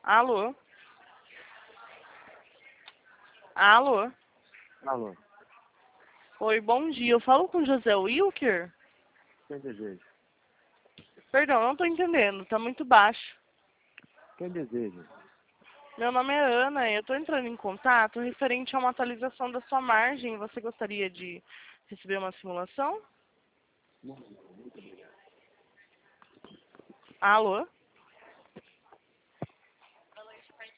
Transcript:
Alô? Alô? Alô, Oi, bom dia. Eu falo com José Wilker? quem deseja? Perdão, não tô entendendo. Tá muito baixo. Quem deseja? Meu nome é Ana e eu tô entrando em contato referente a uma atualização da sua margem. Você gostaria de receber uma simulação? Alô?